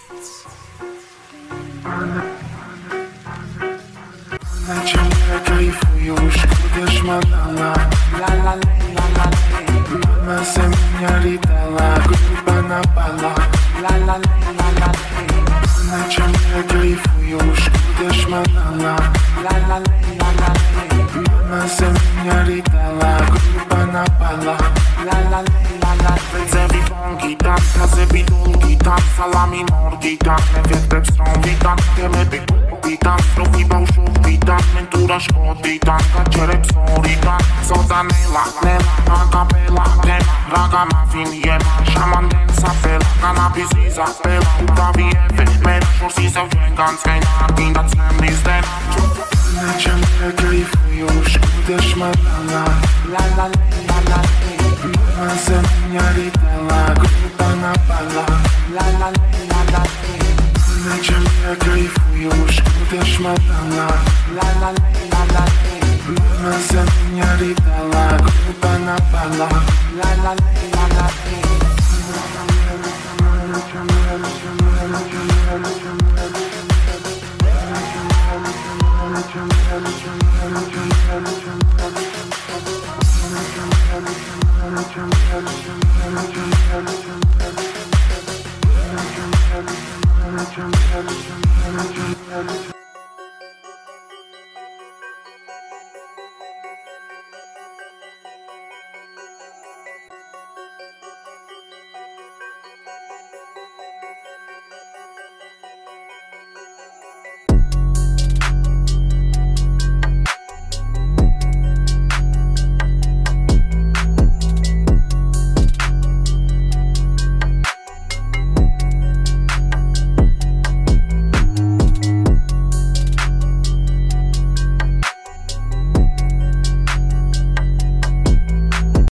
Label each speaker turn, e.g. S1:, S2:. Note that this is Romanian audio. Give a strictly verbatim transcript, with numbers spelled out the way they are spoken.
S1: Она ciągle kajfuje, uszkodzisz ma dala. La la la la la la. Mama se miñarita la grupa na pala. La la la la la la. Она ciągle kajfuje, uszkodzisz ma dala. La la la la la la. Mama se miñarita la grupa na pala. La la la la la. Recebi bąki, tak, razy bidulki, tak, salami mordi, tak, nevietre pstrągi, tak, teme bykupi, tak, strofi bałszuki, tak, mentura szkody, tak, kacere psori, tak, soda nela, nela, acapella, tema, raga muffin, jema, shaman densa, pela, cannabis isa, pela, uprawi ewy, mera, szorsi se wdzięgan, skajna, kindat, snem, lizden. Ona ciągle kajfuje, uszkodzisz ma dala. La la la la la. Mama se miñarita la grupa na pala. La la la la la. Ona ciągle kajfuje, uszkodzisz ma dala. La la la la la. Mama se miñarita la grupa na pala. La la la la la.